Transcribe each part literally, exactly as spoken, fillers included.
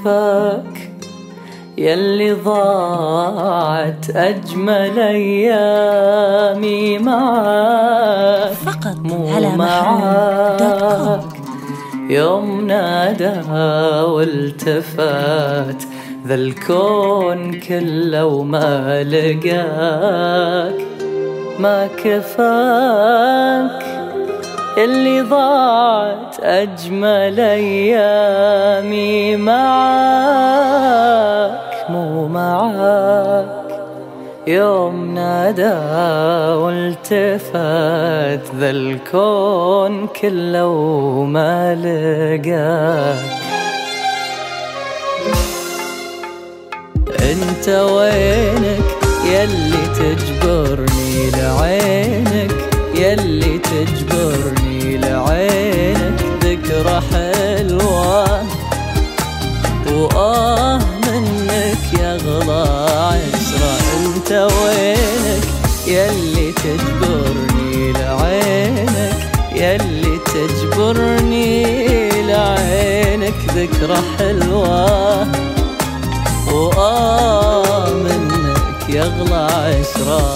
كفاك يلي ضاعت أجمل أيامي معاك فقط مو على محمد دوت كوم. يوم نادى والتفت ذا الكون كله وما لقاك. ما كفاك اللي ضاعت أجمل أيامي معاك مو معاك. يوم نادى والتفت ذا الكون كله وما لقاك. انت وينك يلي تجبرني لعينك، يلي تجبرني لعينك. ذكرى حلوة وآه منك يغلى عشرة. انت وينك يلي تجبرني لعينك، يلي تجبرني لعينك. ذكرى حلوة وآه منك يغلى عشرة.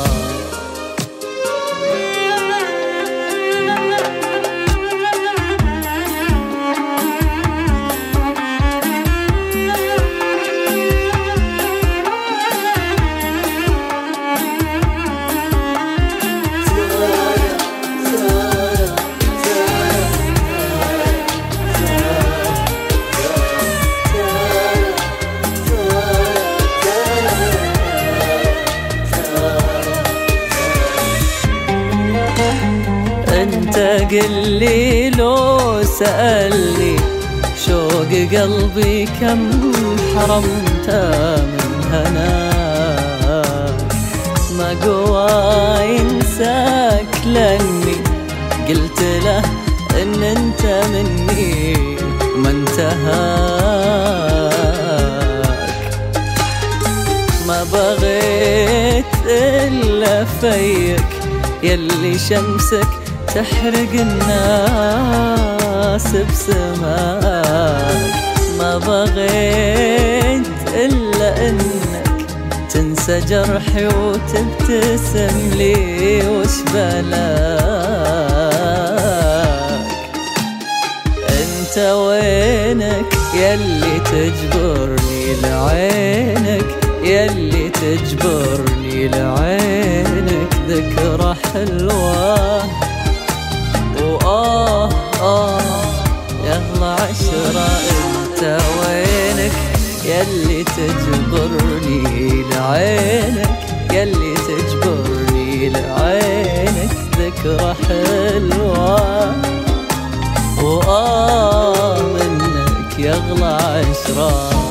انت قلي لو سألني شوق قلبي كم حرمته من هناك. ما قوى ينساك لاني قلت له ان انت مني ما انتهاك. ما بغيت الا فيك يلي شمسك تحرق الناس بسماك. ما بغيت إلا إنك تنسى جرحي وتبتسم لي وش بلاك. انت وينك يلي تجبرني لعينك، يلي تجبرني لعينك. ذكرى حلوة وآه آه يغلى عشرة. انت وينك يلي تجبرني لعينك، يلي تجبرني لعينك. ذكرى حلوة وآه منك يغلى عشرة.